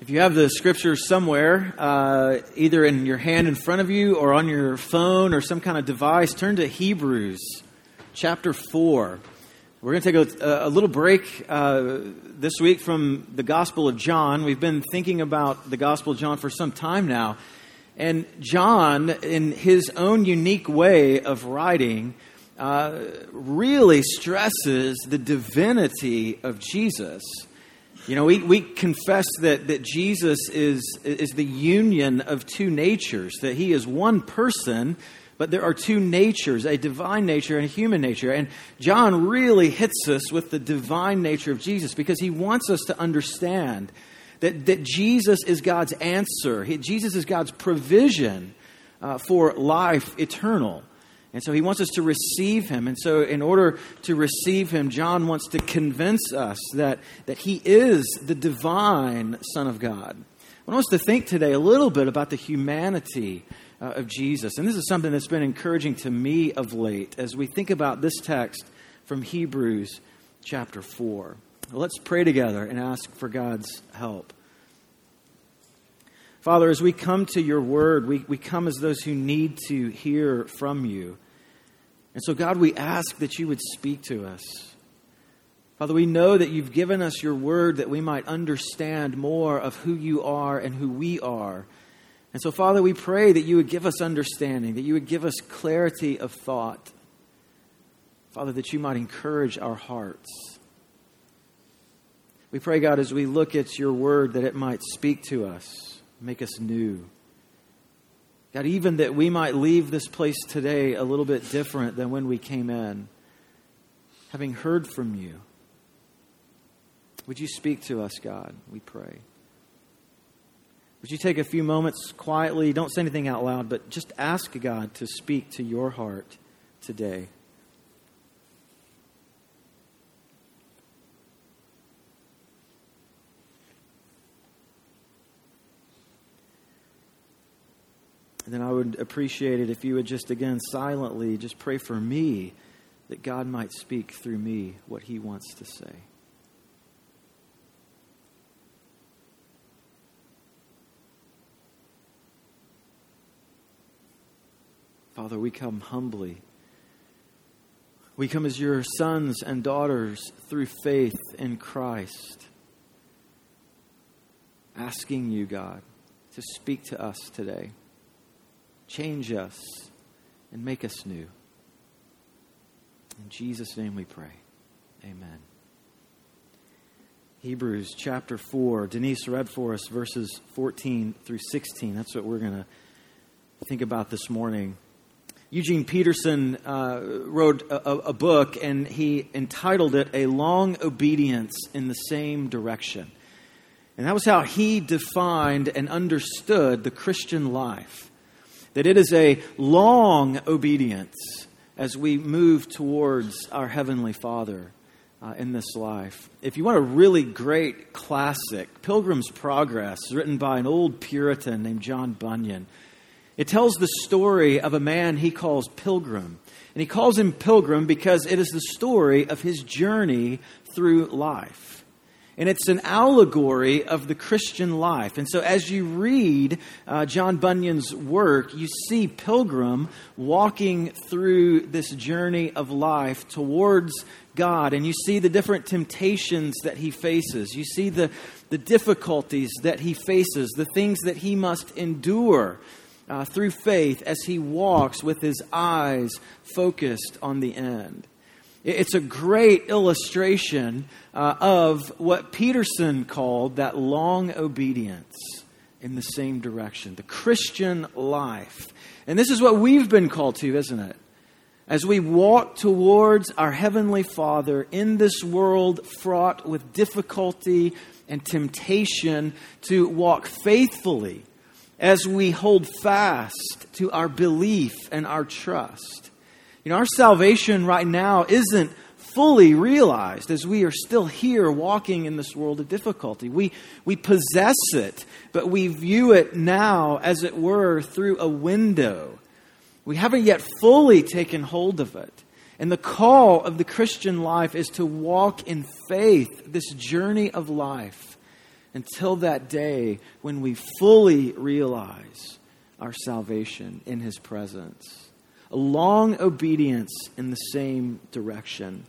If you have the scriptures somewhere, either in your hand in front of you or on your phone or some kind of device, turn to Hebrews chapter 4. We're going to take a little break this week from the Gospel of John. We've been thinking about the Gospel of John for some time now. And John, in his own unique way of writing, really stresses the divinity of Jesus. You know, we confess that Jesus is the union of two natures, that he is one person, but there are two natures, a divine nature and a human nature. And John really hits us with the divine nature of Jesus because he wants us to understand that Jesus is God's answer. Jesus is God's provision for life eternal. And so he wants us to receive him. And so in order to receive him, John wants to convince us that he is the divine Son of God. I want us to think today a little bit about the humanity of Jesus. And this is something that's been encouraging to me of late as we think about this text from Hebrews chapter 4. Well, let's pray together and ask for God's help. Father, as we come to your word, we come as those who need to hear from you. And so, God, we ask that you would speak to us. Father, we know that you've given us your word that we might understand more of who you are and who we are. And so, Father, we pray that you would give us understanding, that you would give us clarity of thought. Father, that you might encourage our hearts. We pray, God, as we look at your word, that it might speak to us, make us new. God, even that we might leave this place today a little bit different than when we came in, having heard from you. Would you speak to us, God, we pray. Would you take a few moments quietly, don't say anything out loud, but just ask God to speak to your heart today. And then I would appreciate it if you would just, again, silently just pray for me that God might speak through me what he wants to say. Father, we come humbly. We come as your sons and daughters through faith in Christ, asking you, God, to speak to us today. Change us and make us new. In Jesus' name we pray. Amen. Hebrews chapter 4. Denise read for us verses 14 through 16. That's what we're going to think about this morning. Eugene Peterson wrote a book, and he entitled it A Long Obedience in the Same Direction. And that was how he defined and understood the Christian life. That it is a long obedience as we move towards our Heavenly Father in this life. If you want a really great classic, Pilgrim's Progress, written by an old Puritan named John Bunyan, it tells the story of a man he calls Pilgrim. And he calls him Pilgrim because it is the story of his journey through life. And it's an allegory of the Christian life. And so as you read John Bunyan's work, you see Pilgrim walking through this journey of life towards God. And you see the different temptations that he faces. You see the difficulties that he faces, the things that he must endure through faith as he walks with his eyes focused on the end. It's a great illustration of what Peterson called that long obedience in the same direction, the Christian life. And this is what we've been called to, isn't it? As we walk towards our Heavenly Father in this world fraught with difficulty and temptation, to walk faithfully as we hold fast to our belief and our trust. You know, our salvation right now isn't fully realized as we are still here walking in this world of difficulty. We possess it, but we view it now, as it were, through a window. We haven't yet fully taken hold of it. And the call of the Christian life is to walk in faith, this journey of life, until that day when we fully realize our salvation in His presence. A long obedience in the same direction.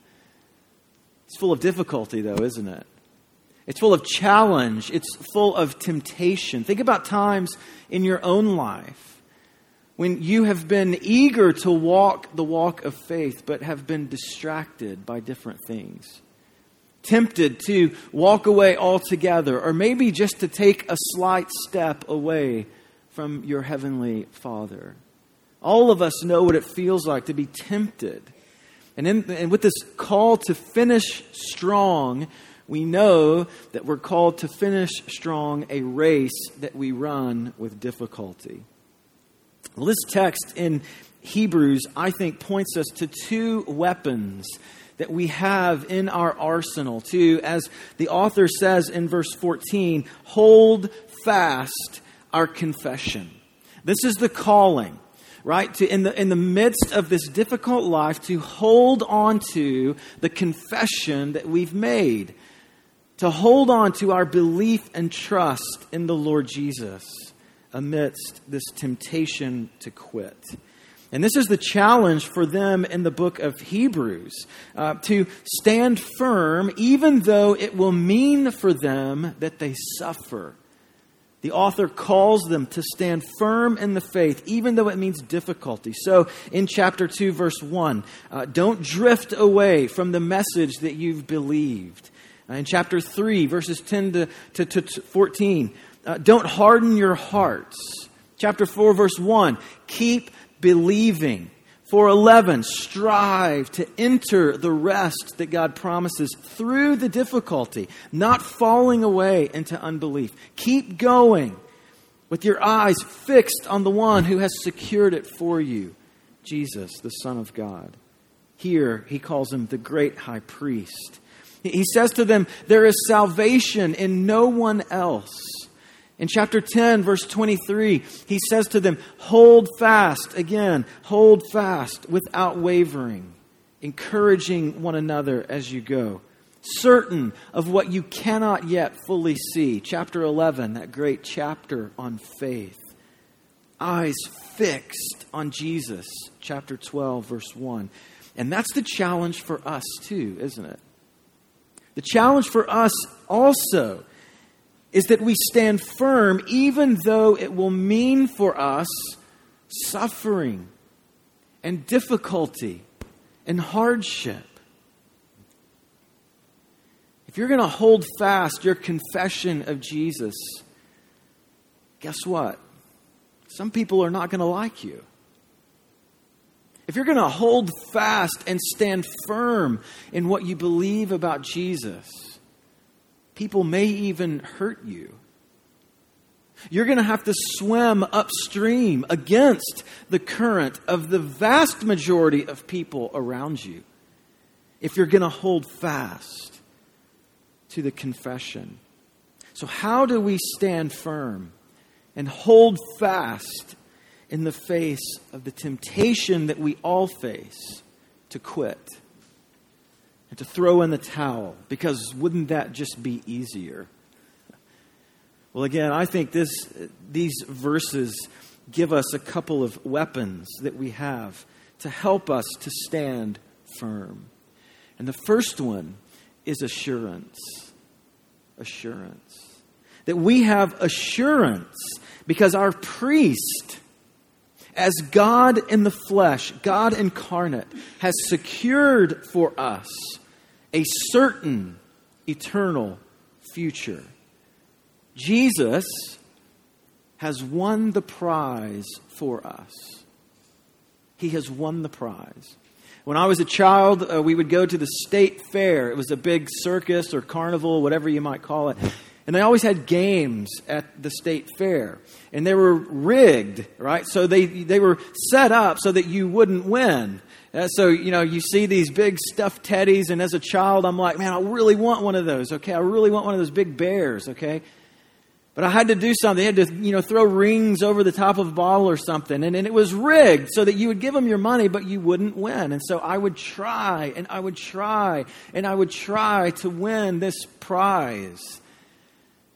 It's full of difficulty, though, isn't it? It's full of challenge. It's full of temptation. Think about times in your own life when you have been eager to walk the walk of faith, but have been distracted by different things. Tempted to walk away altogether, or maybe just to take a slight step away from your Heavenly Father. All of us know what it feels like to be tempted. And with this call to finish strong, we know that we're called to finish strong a race that we run with difficulty. Well, this text in Hebrews, I think, points us to two weapons that we have in our arsenal to, as the author says in verse 14, hold fast our confession. This is the calling, right? To in the midst of this difficult life, to hold on to the confession that we've made, to hold on to our belief and trust in the Lord Jesus amidst this temptation to quit. And this is the challenge for them in the book of Hebrews, to stand firm even though it will mean for them that they suffer. The author calls them to stand firm in the faith, even though it means difficulty. So in chapter 2, verse 1, don't drift away from the message that you've believed. In chapter 3, verses 10 to 14, don't harden your hearts. Chapter 4, verse 1, keep believing. 4:11, strive to enter the rest that God promises through the difficulty, not falling away into unbelief. Keep going with your eyes fixed on the one who has secured it for you, Jesus, the Son of God. Here, he calls him the great high priest. He says to them, there is salvation in no one else. In chapter 10, verse 23, he says to them, hold fast, again, hold fast without wavering, encouraging one another as you go, certain of what you cannot yet fully see. Chapter 11, that great chapter on faith. Eyes fixed on Jesus. Chapter 12, verse 1. And that's the challenge for us too, isn't it? The challenge for us also is that we stand firm even though it will mean for us suffering and difficulty and hardship. If you're going to hold fast your confession of Jesus, guess what? Some people are not going to like you. If you're going to hold fast and stand firm in what you believe about Jesus, people may even hurt you. You're going to have to swim upstream against the current of the vast majority of people around you if you're going to hold fast to the confession. So how do we stand firm and hold fast in the face of the temptation that we all face to quit and to throw in the towel? Because wouldn't that just be easier? Well, again, I think these verses give us a couple of weapons that we have to help us to stand firm. And the first one is assurance. Assurance. That we have assurance because our priest, as God in the flesh, God incarnate, has secured for us a certain eternal future. Jesus has won the prize for us. He has won the prize. When I was a child, we would go to the state fair. It was a big circus or carnival, whatever you might call it. And they always had games at the state fair. And they were rigged, right? So they were set up so that you wouldn't win. So, you see these big stuffed teddies. And as a child, I'm like, man, I really want one of those, okay? I really want one of those big bears, okay? But I had to do something. They had to, throw rings over the top of a bottle or something. And it was rigged so that you would give them your money, but you wouldn't win. And so I would try, and I would try, and I would try to win this prize.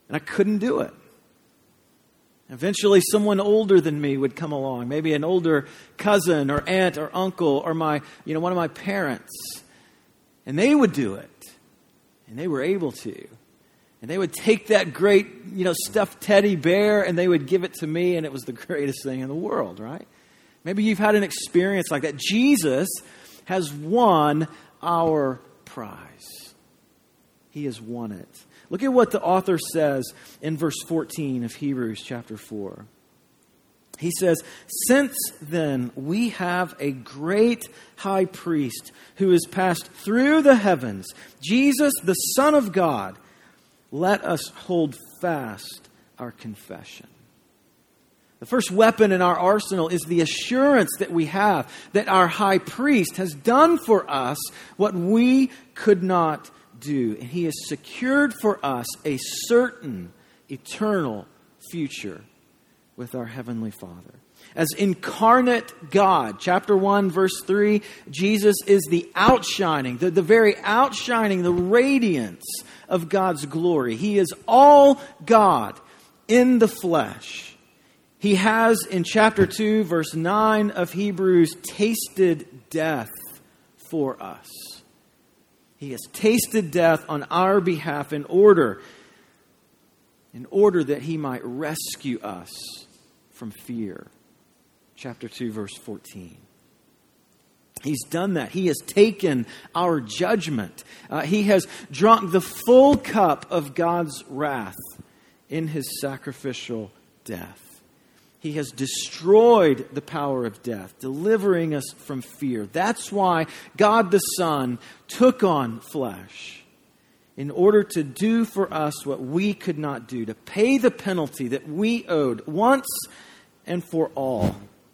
And I couldn't do it. Eventually, someone older than me would come along, maybe an older cousin or aunt or uncle or one of my parents. And they would do it. And they were able to. And they would take that great, stuffed teddy bear and they would give it to me, and it was the greatest thing in the world, right? Maybe you've had an experience like that. Jesus has won our prize. He has won it. Look at what the author says in verse 14 of Hebrews chapter 4. He says, "Since then we have a great high priest who has passed through the heavens, Jesus, the Son of God, let us hold fast our confession." The first weapon in our arsenal is the assurance that we have that our high priest has done for us what we could not do. And he has secured for us a certain eternal future with our Heavenly Father. As incarnate God, chapter 1, verse 3, Jesus is the outshining, the very outshining, the radiance of God's glory. He is all God in the flesh. He has, in chapter 2, verse 9 of Hebrews, tasted death for us. He has tasted death on our behalf in order that he might rescue us from fear. Chapter 2, verse 14. He's done that. He has taken our judgment. He has drunk the full cup of God's wrath in his sacrificial death. He has destroyed the power of death, delivering us from fear. That's why God the Son took on flesh in order to do for us what we could not do, to pay the penalty that we owed once and for all.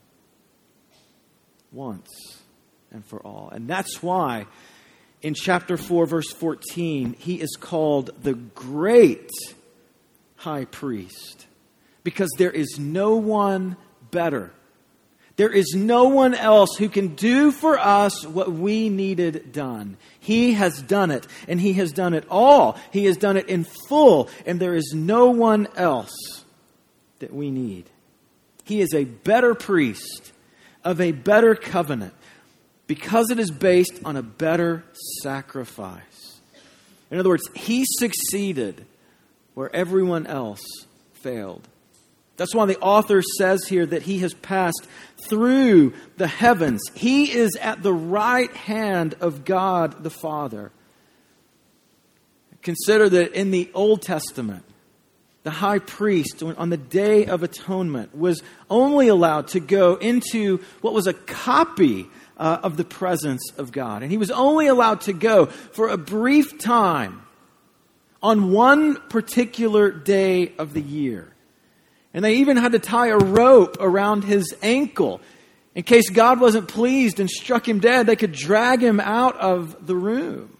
Once and for all. And that's why in chapter 4, verse 14, he is called the great high priest. Because there is no one better. There is no one else who can do for us what we needed done. He has done it, and he has done it all. He has done it in full, and there is no one else that we need. He is a better priest of a better covenant because it is based on a better sacrifice. In other words, he succeeded where everyone else failed. That's why the author says here that he has passed through the heavens. He is at the right hand of God the Father. Consider that in the Old Testament, the high priest on the Day of Atonement was only allowed to go into what was a copy of the presence of God. And he was only allowed to go for a brief time on one particular day of the year. And they even had to tie a rope around his ankle. In case God wasn't pleased and struck him dead, they could drag him out of the room.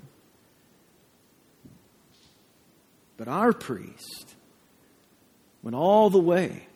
But our priest went all the way.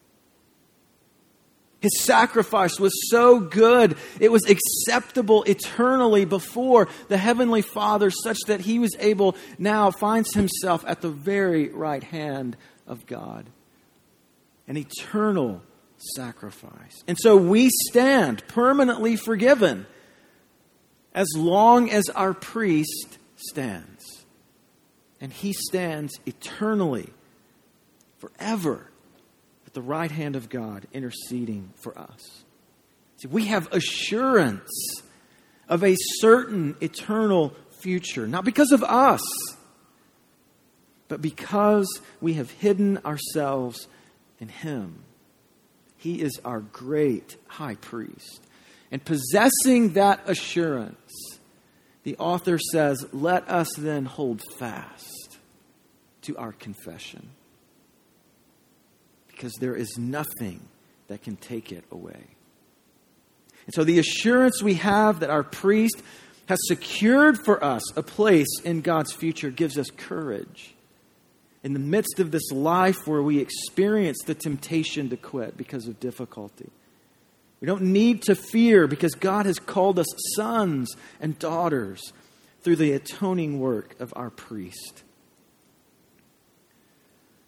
His sacrifice was so good, it was acceptable eternally before the Heavenly Father, such that he was able, now finds himself at the very right hand of God. An eternal sacrifice. And so we stand permanently forgiven as long as our priest stands. And he stands eternally, forever, at the right hand of God, interceding for us. See, we have assurance of a certain eternal future, not because of us, but because we have hidden ourselves in him. He is our great high priest. And possessing that assurance, the author says, let us then hold fast to our confession. Because there is nothing that can take it away. And so the assurance we have that our priest has secured for us a place in God's future gives us courage. In the midst of this life where we experience the temptation to quit because of difficulty. We don't need to fear because God has called us sons and daughters through the atoning work of our priest.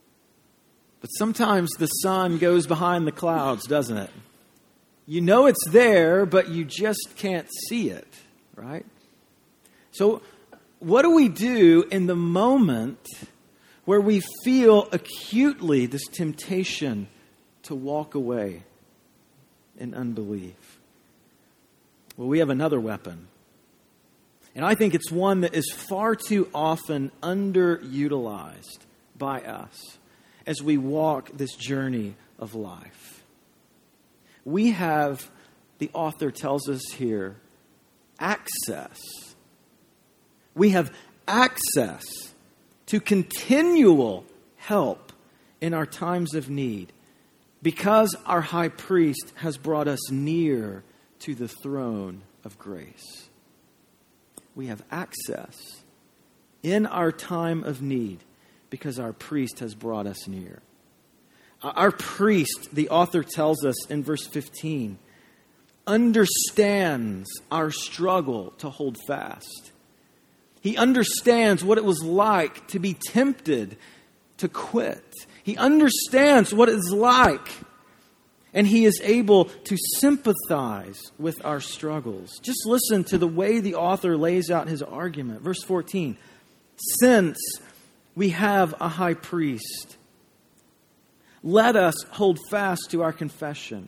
But sometimes the sun goes behind the clouds, doesn't it? You know it's there, but you just can't see it, right? So what do we do in the moment where we feel acutely this temptation to walk away in unbelief? Well, we have another weapon. And I think it's one that is far too often underutilized by us as we walk this journey of life. We have, the author tells us here, access. We have access to continual help in our times of need because our high priest has brought us near to the throne of grace. We have access in our time of need because our priest has brought us near. Our priest, the author tells us in verse 15, understands our struggle to hold fast. He understands what it was like to be tempted to quit. He understands what it's like, and he is able to sympathize with our struggles. Just listen to the way the author lays out his argument. Verse 14, since we have a high priest, let us hold fast to our confession.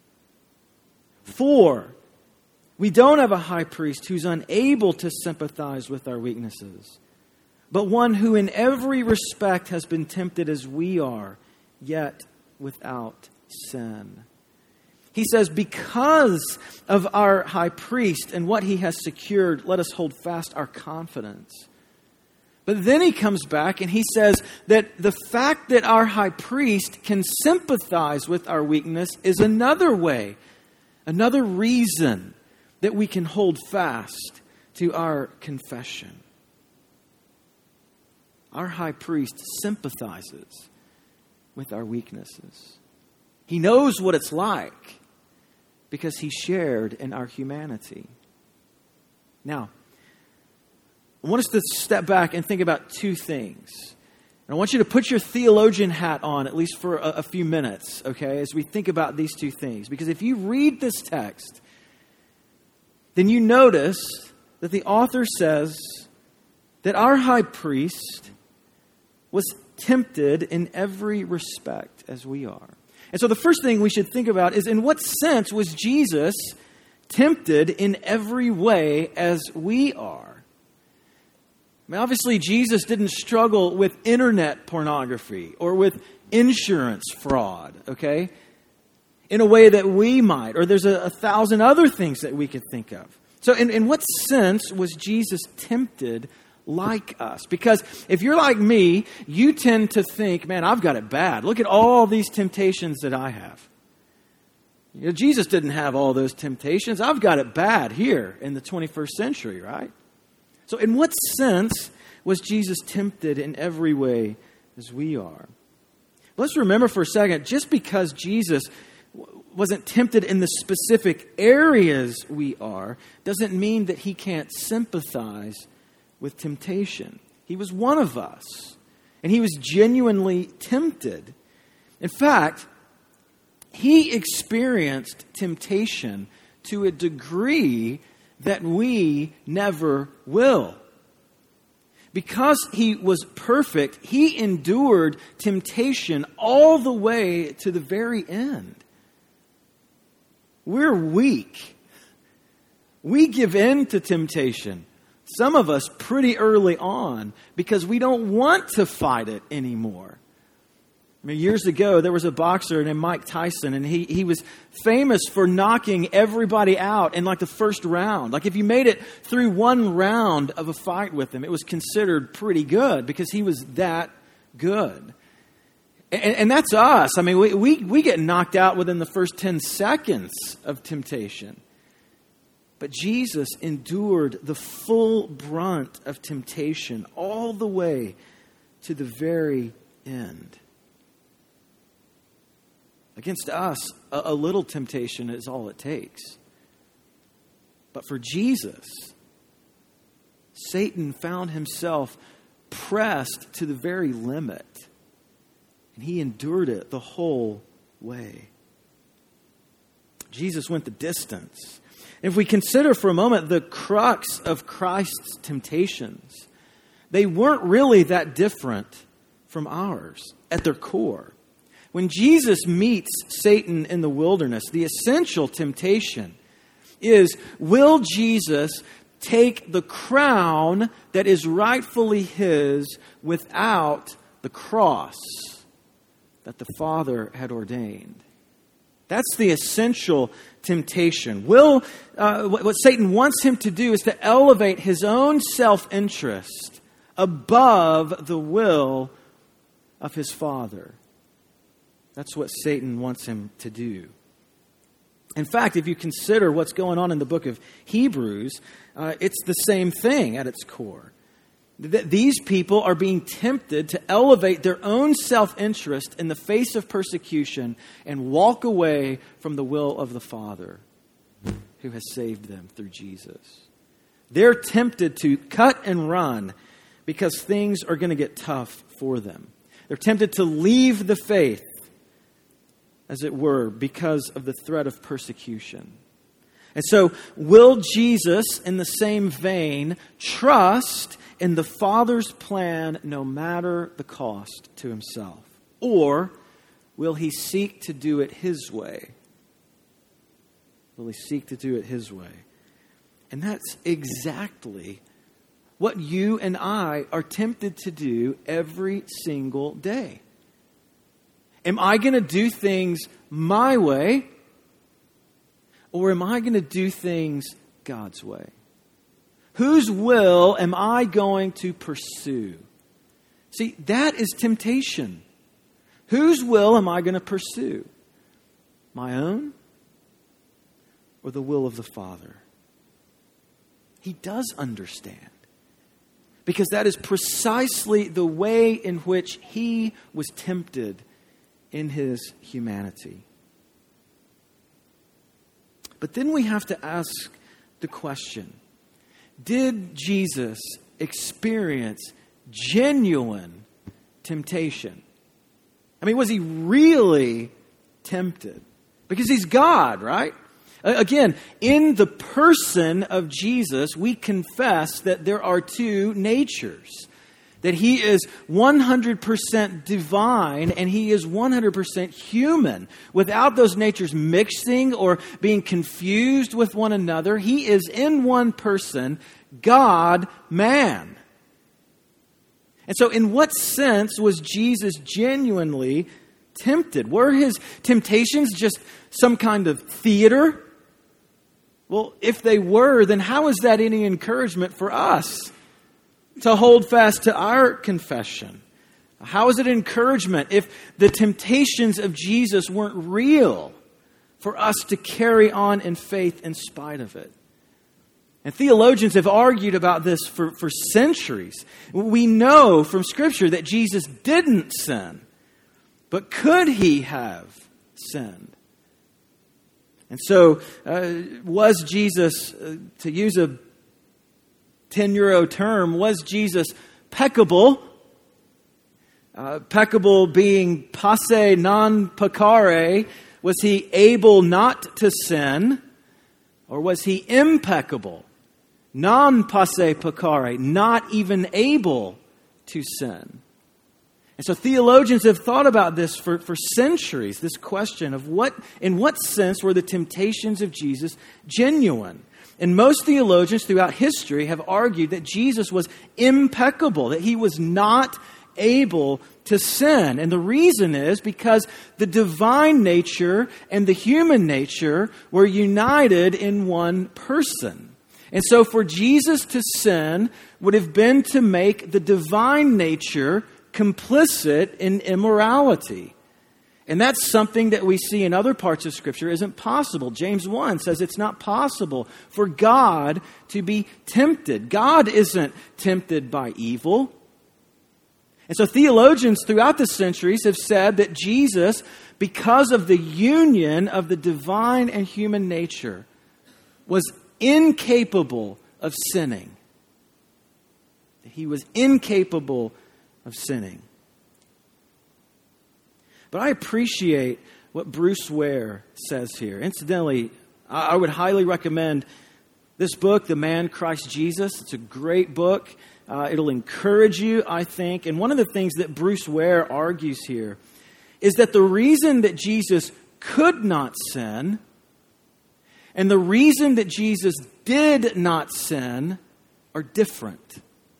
For we don't have a high priest who's unable to sympathize with our weaknesses, but one who in every respect has been tempted as we are, yet without sin. He says, because of our high priest and what he has secured, let us hold fast our confidence. But then he comes back and he says that the fact that our high priest can sympathize with our weakness is another way, another reason that we can hold fast to our confession. Our high priest sympathizes with our weaknesses. He knows what it's like because he shared in our humanity. Now, I want us to step back and think about two things. And I want you to put your theologian hat on, at least for a few minutes, okay, as we think about these two things. Because if you read this text, then you notice that the author says that our high priest was tempted in every respect as we are. And so the first thing we should think about is, in what sense was Jesus tempted in every way as we are? I mean, obviously, Jesus didn't struggle with internet pornography or with insurance fraud, okay, in a way that we might, or there's a thousand other things that we could think of. So in what sense was Jesus tempted like us? Because if you're like me, you tend to think, man, I've got it bad. Look at all these temptations that I have. You know, Jesus didn't have all those temptations. I've got it bad here in the 21st century, right? So in what sense was Jesus tempted in every way as we are? Let's remember for a second, just because Jesus wasn't tempted in the specific areas we are, doesn't mean that he can't sympathize with temptation. He was one of us, and he was genuinely tempted. In fact, he experienced temptation to a degree that we never will. Because he was perfect, he endured temptation all the way to the very end. We're weak. We give in to temptation. Some of us pretty early on because we don't want to fight it anymore. I mean, years ago, there was a boxer named Mike Tyson, and he was famous for knocking everybody out in like the first round. Like if you made it through one round of a fight with him, it was considered pretty good because he was that good. And that's us. I mean, we get knocked out within the first 10 seconds of temptation. But Jesus endured the full brunt of temptation all the way to the very end. Against us, a little temptation is all it takes. But for Jesus, Satan found himself pressed to the very limit. And he endured it the whole way. Jesus went the distance. If we consider for a moment the crux of Christ's temptations, they weren't really that different from ours at their core. When Jesus meets Satan in the wilderness, the essential temptation is, will Jesus take the crown that is rightfully his without the cross that the Father had ordained? That's the essential temptation. What Satan wants him to do is to elevate his own self-interest above the will of his Father. That's what Satan wants him to do. In fact, if you consider what's going on in the book of Hebrews, it's the same thing at its core. These people are being tempted to elevate their own self-interest in the face of persecution and walk away from the will of the Father who has saved them through Jesus. They're tempted to cut and run because things are going to get tough for them. They're tempted to leave the faith, as it were, because of the threat of persecution. And so, will Jesus, in the same vein, trust in the Father's plan no matter the cost to himself? Or will he seek to do it his way? Will he seek to do it his way? And that's exactly what you and I are tempted to do every single day. Am I going to do things my way? Or am I going to do things God's way? Whose will am I going to pursue? See, that is temptation. Whose will am I going to pursue? My own? Or the will of the Father? He does understand. Because that is precisely the way in which he was tempted in his humanity. But then we have to ask the question, did Jesus experience genuine temptation? I mean, was he really tempted? Because he's God, right? Again, in the person of Jesus, we confess that there are two natures. That he is 100% divine and he is 100% human. Without those natures mixing or being confused with one another, he is in one person, God, man. And so in what sense was Jesus genuinely tempted? Were his temptations just some kind of theater? Well, if they were, then how is that any encouragement for us to hold fast to our confession? How is it encouragement if the temptations of Jesus weren't real for us to carry on in faith in spite of it? And theologians have argued about this for centuries. We know from Scripture that Jesus didn't sin, but could he have sinned? And so, was Jesus, to use a 10-euro term, was Jesus peccable? Peccable being passe non peccare. Was he able not to sin? Or was he impeccable? Non passe peccare, not even able to sin. And so theologians have thought about this for centuries, this question of in what sense were the temptations of Jesus genuine? And most theologians throughout history have argued that Jesus was impeccable, that he was not able to sin. And the reason is because the divine nature and the human nature were united in one person. And so for Jesus to sin would have been to make the divine nature complicit in immorality. And that's something that we see in other parts of Scripture isn't possible. James 1 says it's not possible for God to be tempted. God isn't tempted by evil. And so theologians throughout the centuries have said that Jesus, because of the union of the divine and human nature, was incapable of sinning. He was incapable of sinning. But I appreciate what Bruce Ware says here. Incidentally, I would highly recommend this book, The Man Christ Jesus. It's a great book. It'll encourage you, I think. And one of the things that Bruce Ware argues here is that the reason that Jesus could not sin and the reason that Jesus did not sin are different.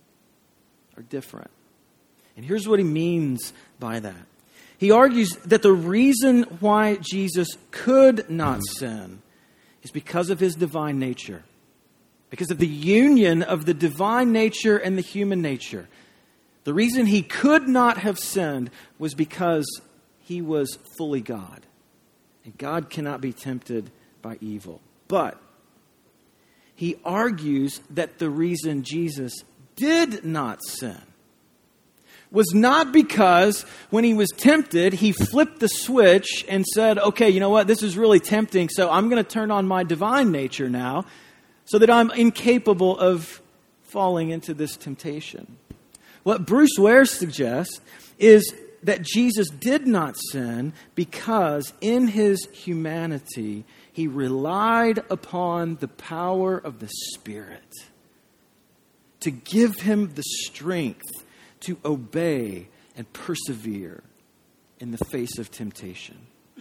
And here's what he means by that. He argues that the reason why Jesus could not sin is because of his divine nature. Because of the union of the divine nature and the human nature. The reason he could not have sinned was because he was fully God. And God cannot be tempted by evil. But he argues that the reason Jesus did not sin was not because when he was tempted, he flipped the switch and said, okay, you know what, this is really tempting, so I'm going to turn on my divine nature now so that I'm incapable of falling into this temptation. What Bruce Ware suggests is that Jesus did not sin because in his humanity, he relied upon the power of the Spirit to give him the strength to obey and persevere in the face of temptation.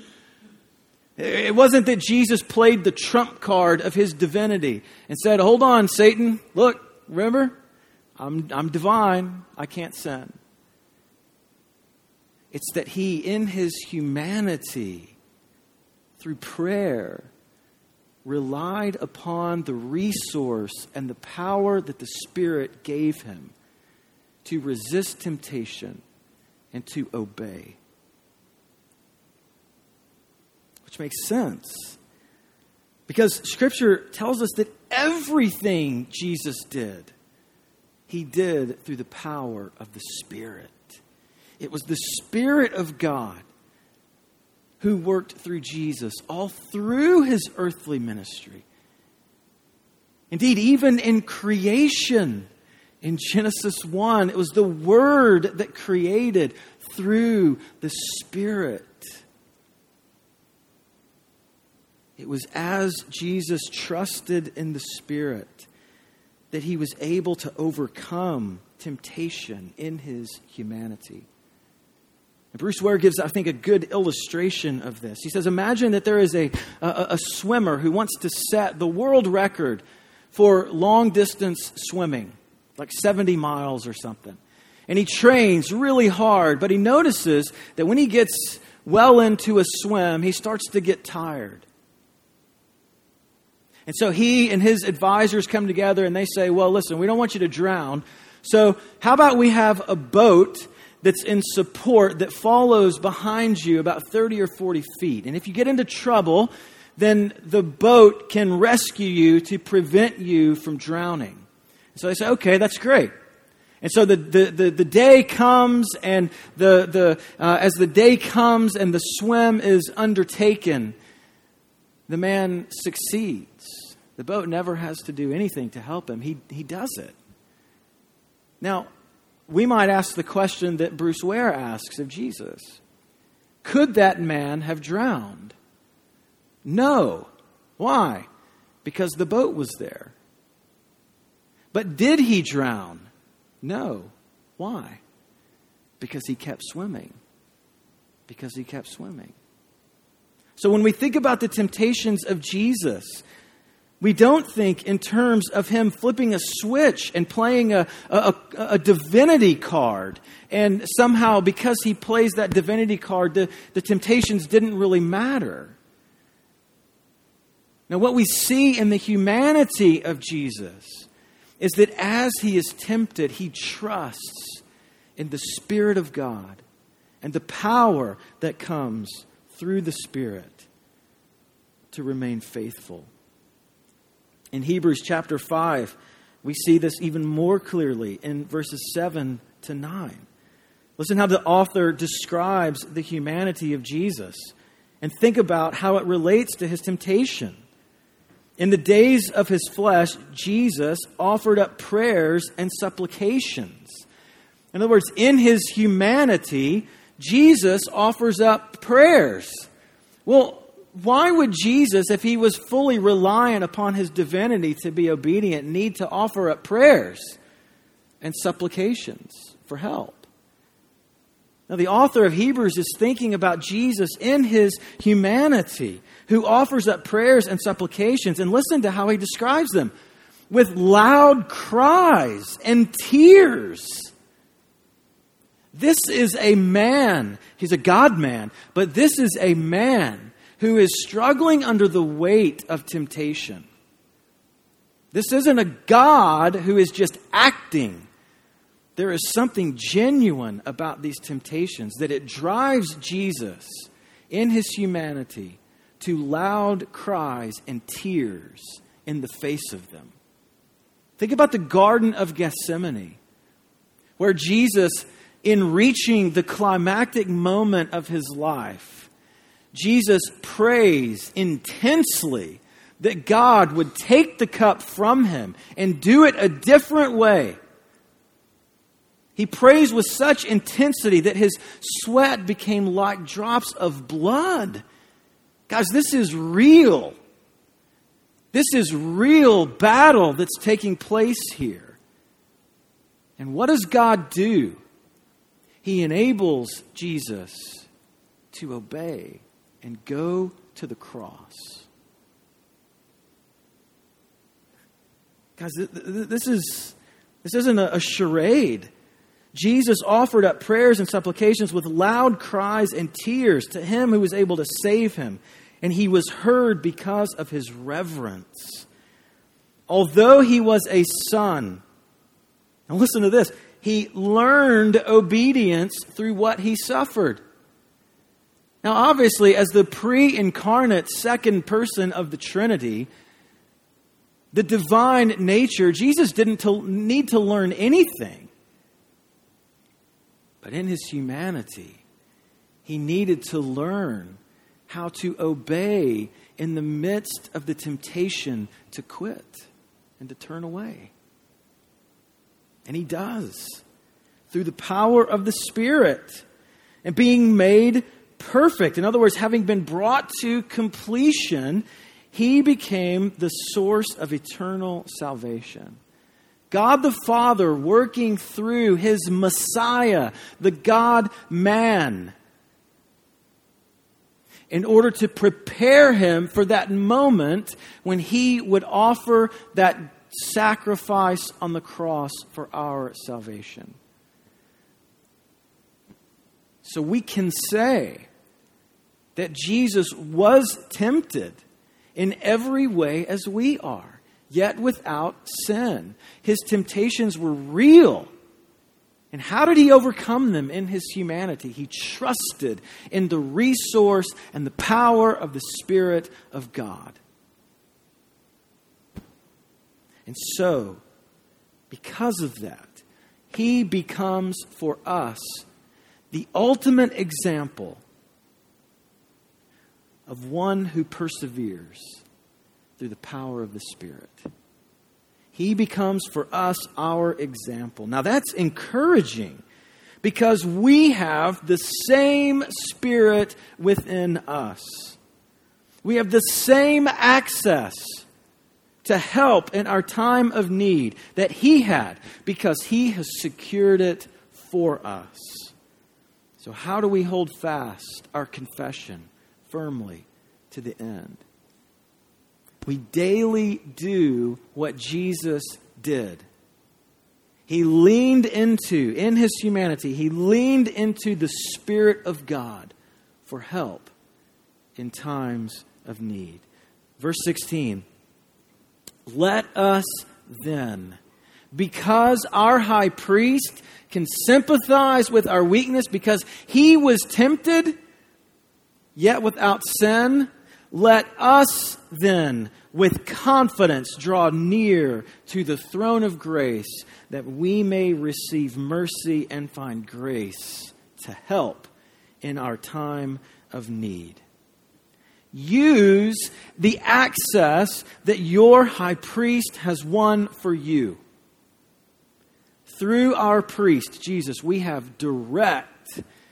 It wasn't that Jesus played the trump card of his divinity and said, hold on, Satan, look, remember, I'm divine, I can't sin. It's that he, in his humanity, through prayer, relied upon the resource and the power that the Spirit gave him to resist temptation and to obey. Which makes sense. Because Scripture tells us that everything Jesus did, he did through the power of the Spirit. It was the Spirit of God who worked through Jesus all through his earthly ministry. Indeed, even in creation, in Genesis 1, it was the Word that created through the Spirit. It was as Jesus trusted in the Spirit that he was able to overcome temptation in his humanity. And Bruce Ware gives, I think, a good illustration of this. He says, imagine that there is a swimmer who wants to set the world record for long-distance swimming, like 70 miles or something. And he trains really hard, but he notices that when he gets well into a swim, he starts to get tired. And so he and his advisors come together and they say, well, listen, we don't want you to drown. So how about we have a boat that's in support that follows behind you about 30 or 40 feet. And if you get into trouble, then the boat can rescue you to prevent you from drowning. So they say, okay, that's great. And so the day comes, and as the day comes and the swim is undertaken, the man succeeds. The boat never has to do anything to help him. He does it. Now, we might ask the question that Bruce Ware asks of Jesus. Could that man have drowned? No. Why? Because the boat was there. But did he drown? No. Why? Because he kept swimming. Because he kept swimming. So when we think about the temptations of Jesus, we don't think in terms of him flipping a switch and playing a divinity card. And somehow, because he plays that divinity card, the temptations didn't really matter. Now, what we see in the humanity of Jesus is that as he is tempted, he trusts in the Spirit of God and the power that comes through the Spirit to remain faithful. In Hebrews chapter 5, we see this even more clearly in verses 7 to 9. Listen how the author describes the humanity of Jesus and think about how it relates to his temptation. In the days of his flesh, Jesus offered up prayers and supplications. In other words, in his humanity, Jesus offers up prayers. Well, why would Jesus, if he was fully reliant upon his divinity to be obedient, need to offer up prayers and supplications for help? Now, the author of Hebrews is thinking about Jesus in his humanity, who offers up prayers and supplications. And listen to how he describes them. With loud cries and tears. This is a man. He's a God-man. But this is a man who is struggling under the weight of temptation. This isn't a God who is just acting. There is something genuine about these temptations, that it drives Jesus in his humanity to loud cries and tears in the face of them. Think about the Garden of Gethsemane, where Jesus, in reaching the climactic moment of his life, Jesus prays intensely that God would take the cup from him and do it a different way. He prays with such intensity that his sweat became like drops of blood. Guys, this is real. This is real battle that's taking place here. And what does God do? He enables Jesus to obey and go to the cross. Guys, this isn't a charade. Jesus offered up prayers and supplications with loud cries and tears to him who was able to save him. And he was heard because of his reverence. Although he was a son, now listen to this, he learned obedience through what he suffered. Now obviously, as the pre-incarnate second person of the Trinity, the divine nature, Jesus didn't need to learn anything. But in his humanity, he needed to learn how to obey in the midst of the temptation to quit and to turn away. And he does, through the power of the Spirit and being made perfect. In other words, having been brought to completion, he became the source of eternal salvation. God the Father working through his Messiah, the God-man, in order to prepare him for that moment when he would offer that sacrifice on the cross for our salvation. So we can say that Jesus was tempted in every way as we are, yet without sin. His temptations were real. And how did he overcome them in his humanity? He trusted in the resource and the power of the Spirit of God. And so, because of that, he becomes for us the ultimate example of one who perseveres through the power of the Spirit. He becomes for us our example. Now that's encouraging because we have the same Spirit within us. We have the same access to help in our time of need that he had because he has secured it for us. So how do we hold fast our confession firmly to the end? We daily do what Jesus did. He leaned into, in his humanity, he leaned into the Spirit of God for help in times of need. Verse 16, let us then, because our high priest can sympathize with our weakness, because he was tempted, yet without sin, let us then with confidence draw near to the throne of grace that we may receive mercy and find grace to help in our time of need. Use the access that your high priest has won for you. Through our priest, Jesus, we have direct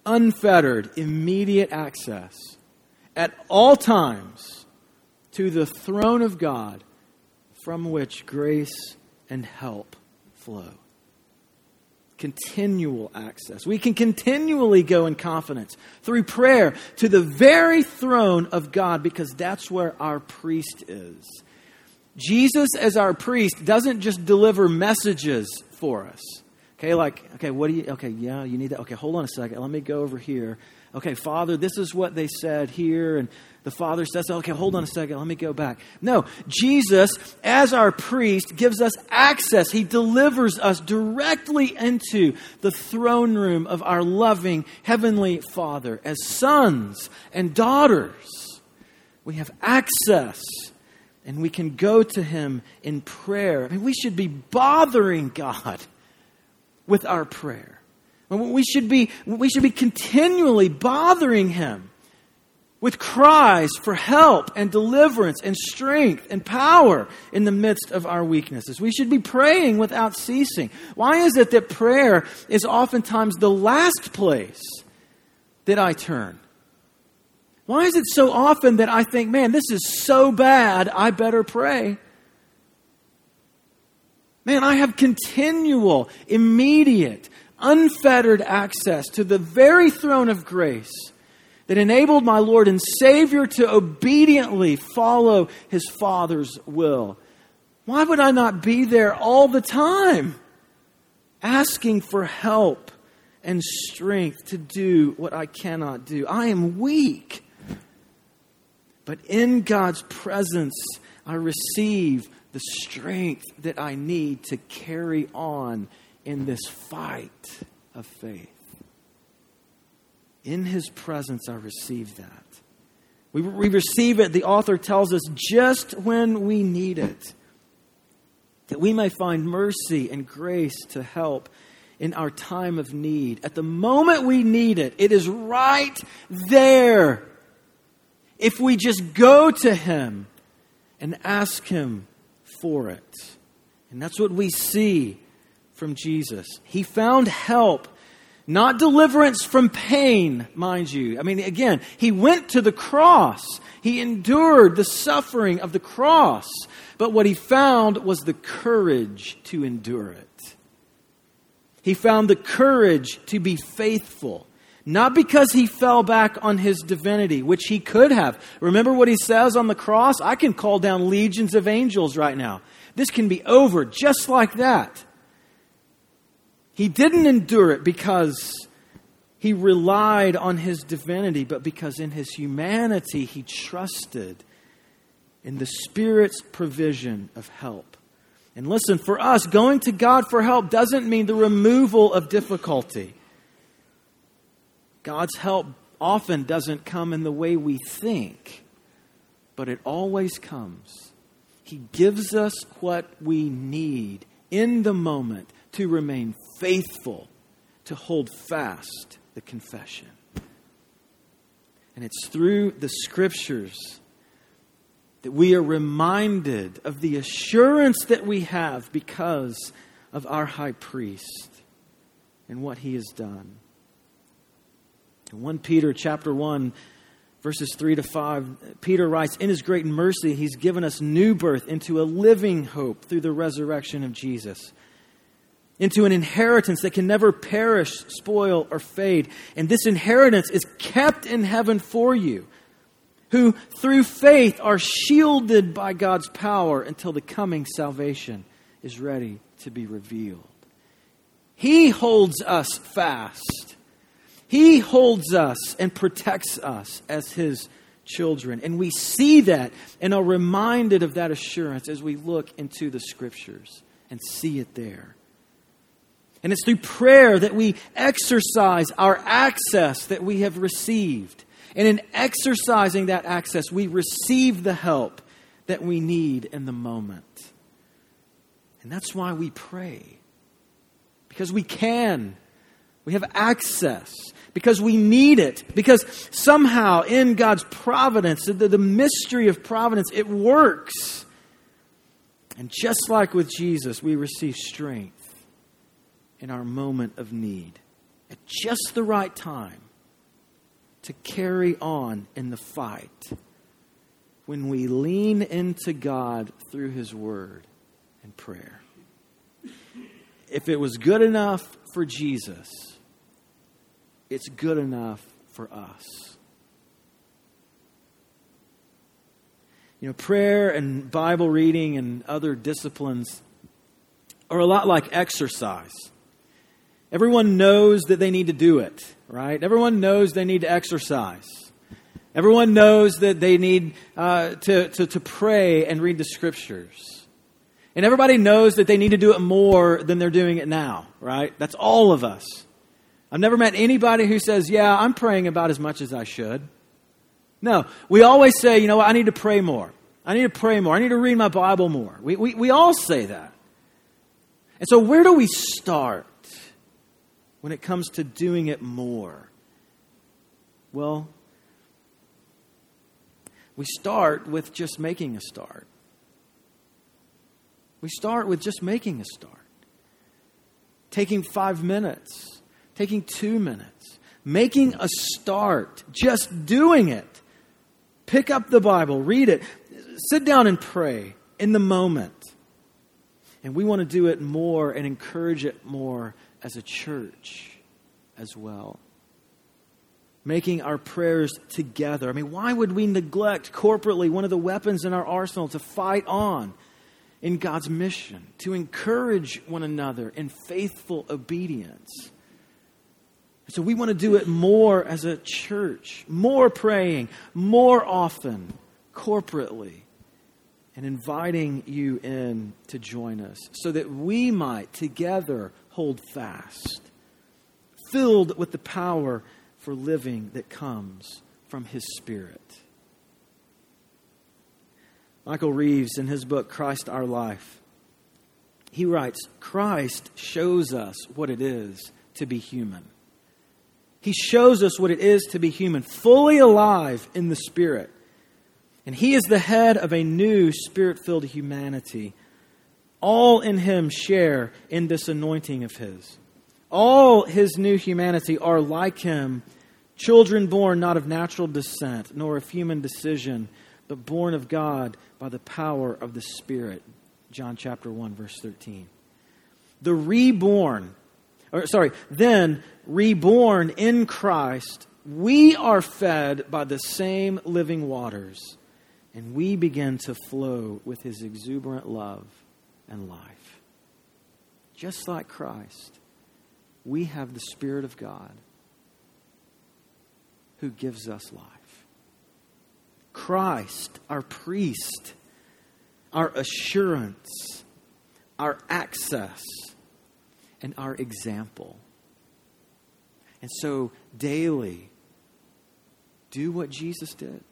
unfettered, immediate access at all times to the throne of God from which grace and help flow. Continual access. We can continually go in confidence through prayer to the very throne of God because that's where our priest is. Jesus as our priest doesn't just deliver messages for us. Okay, you need that. Okay, hold on a second. Let me go over here. Okay, Father, this is what they said here. And the Father says, okay, hold on a second. Let me go back. No, Jesus, as our priest, gives us access. He delivers us directly into the throne room of our loving Heavenly Father. As sons and daughters, we have access. And we can go to Him in prayer. I mean, we should be bothering God with our prayer. We should be continually bothering Him with cries for help and deliverance and strength and power in the midst of our weaknesses. We should be praying without ceasing. Why is it that prayer is oftentimes the last place that I turn? Why is it so often that I think, man, this is so bad, I better pray? Man, I have continual, immediate, unfettered access to the very throne of grace that enabled my Lord and Savior to obediently follow His Father's will. Why would I not be there all the time, asking for help and strength to do what I cannot do? I am weak. But in God's presence, I receive the strength that I need to carry on in this fight of faith. In His presence, I receive that. We receive it, the author tells us, just when we need it. That we may find mercy and grace to help in our time of need. At the moment we need it, it is right there. If we just go to Him and ask Him for it. And that's what we see from Jesus. He found help, not deliverance from pain, mind you. I mean, again, He went to the cross. He endured the suffering of the cross. But what He found was the courage to endure it. He found the courage to be faithful. Not because He fell back on His divinity, which He could have. Remember what He says on the cross? I can call down legions of angels right now. This can be over just like that. He didn't endure it because He relied on His divinity, but because in His humanity He trusted in the Spirit's provision of help. And listen, for us, going to God for help doesn't mean the removal of difficulty. God's help often doesn't come in the way we think, but it always comes. He gives us what we need in the moment to remain faithful, to hold fast the confession. And it's through the Scriptures that we are reminded of the assurance that we have because of our high priest and what He has done. In 1 Peter chapter 1, verses 3 to 5, Peter writes, in His great mercy, He's given us new birth into a living hope through the resurrection of Jesus, into an inheritance that can never perish, spoil, or fade. And this inheritance is kept in heaven for you, who through faith are shielded by God's power until the coming salvation is ready to be revealed. He holds us fast. He holds us and protects us as His children. And we see that and are reminded of that assurance as we look into the Scriptures and see it there. And it's through prayer that we exercise our access that we have received. And in exercising that access, we receive the help that we need in the moment. And that's why we pray. Because we can. We have access. Because we need it. Because somehow in God's providence, the mystery of providence, it works. And just like with Jesus, we receive strength in our moment of need. At just the right time. to carry on in the fight when we lean into God through His Word and prayer. If it was good enough for Jesus, it's good enough for us. You know, prayer and Bible reading and other disciplines are a lot like exercise. Everyone knows that they need to do it, right? Everyone knows they need to exercise. Everyone knows that they need to pray and read the Scriptures. And everybody knows that they need to do it more than they're doing it now, right? That's all of us. I've never met anybody who says, yeah, I'm praying about as much as I should. No, we always say, you know what, I need to pray more. I need to pray more. I need to read my Bible more. We all say that. And so where do we start when it comes to doing it more? Well, we start with just making a start. We start with just making a start. Taking 5 minutes, taking 2 minutes, making a start, just doing it. Pick up the Bible, read it, sit down and pray in the moment. And we want to do it more and encourage it more as a church as well. Making our prayers together. I mean, why would we neglect corporately one of the weapons in our arsenal to fight on in God's mission, to encourage one another in faithful obedience? So we want to do it more as a church, more praying, more often, corporately, and inviting you in to join us so that we might together hold fast, filled with the power for living that comes from His Spirit. Michael Reeves, in his book, Christ Our Life, he writes, Christ shows us what it is to be human. He shows us what it is to be human, fully alive in the Spirit. And He is the head of a new Spirit-filled humanity. All in Him share in this anointing of His. All His new humanity are like Him, children born not of natural descent, nor of human decision, but born of God by the power of the Spirit. John chapter 1, verse 13. Then reborn in Christ, we are fed by the same living waters, and we begin to flow with His exuberant love and life. Just like Christ, we have the Spirit of God who gives us life. Christ, our priest, our assurance, our access, and our example. And so daily, do what Jesus did.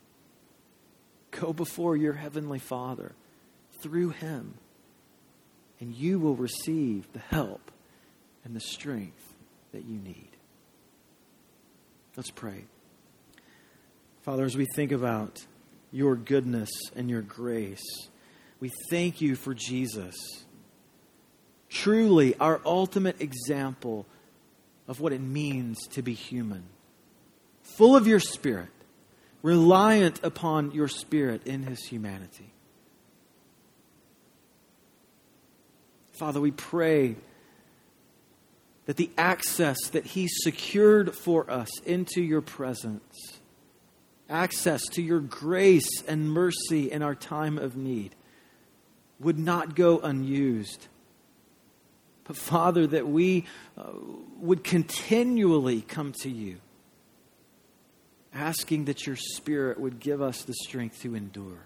Go before your Heavenly Father through Him, and you will receive the help and the strength that you need. Let's pray. Father, as we think about your goodness and your grace, we thank you for Jesus. Truly, our ultimate example of what it means to be human. Full of your Spirit, reliant upon your Spirit in His humanity. Father, we pray that the access that He secured for us into your presence, access to your grace and mercy in our time of need, would not go unused. But Father, that we would continually come to you, asking that your Spirit would give us the strength to endure.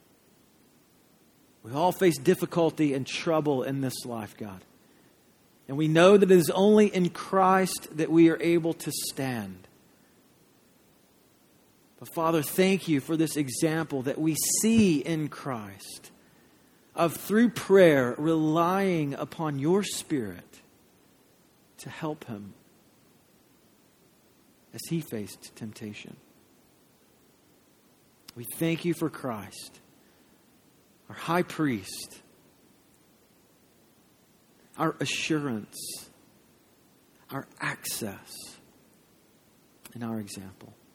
We all face difficulty and trouble in this life, God. And we know that it is only in Christ that we are able to stand. But Father, thank you for this example that we see in Christ of, through prayer, relying upon your Spirit to help him as he faced temptation. We thank you for Christ, our high priest, our assurance, our access, and our example.